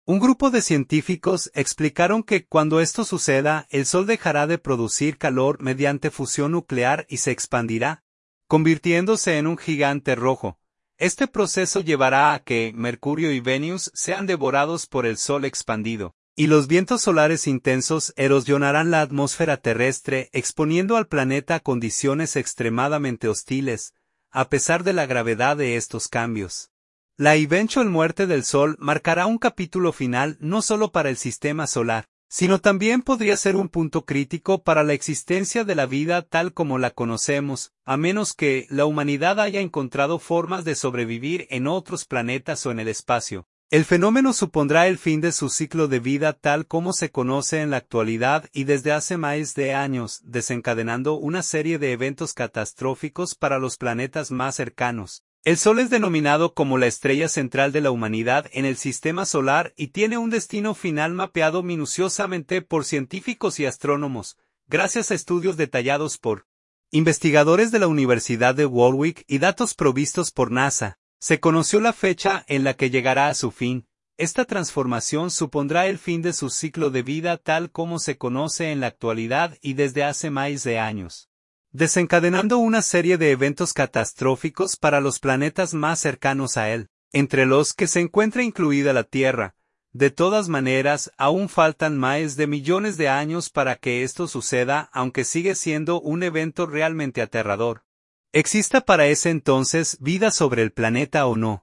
Un grupo de científicos explicaron que cuando esto suceda, el Sol dejará de producir calor mediante fusión nuclear y se expandirá, convirtiéndose en un gigante rojo. Este proceso llevará a que Mercurio y Venus sean devorados por el Sol expandido, y los vientos solares intensos erosionarán la atmósfera terrestre, exponiendo al planeta a condiciones extremadamente hostiles, a pesar de la gravedad de estos cambios. La eventual muerte del Sol marcará un capítulo final no solo para el sistema solar, sino también podría ser un punto crítico para la existencia de la vida tal como la conocemos, a menos que la humanidad haya encontrado formas de sobrevivir en otros planetas o en el espacio. El fenómeno supondrá el fin de su ciclo de vida tal como se conoce en la actualidad y desde hace más de años, desencadenando una serie de eventos catastróficos para los planetas más cercanos. El Sol es denominado como la estrella central de la humanidad en el sistema solar y tiene un destino final mapeado minuciosamente por científicos y astrónomos, gracias a estudios detallados por investigadores de la Universidad de Warwick y datos provistos por NASA. Se conoció la fecha en la que llegará a su fin. Esta transformación supondrá el fin de su ciclo de vida tal como se conoce en la actualidad y desde hace más de años, desencadenando una serie de eventos catastróficos para los planetas más cercanos a él, entre los que se encuentra incluida la Tierra. De todas maneras, aún faltan más de millones de años para que esto suceda, aunque sigue siendo un evento realmente aterrador. ¿Exista para ese entonces vida sobre el planeta o no?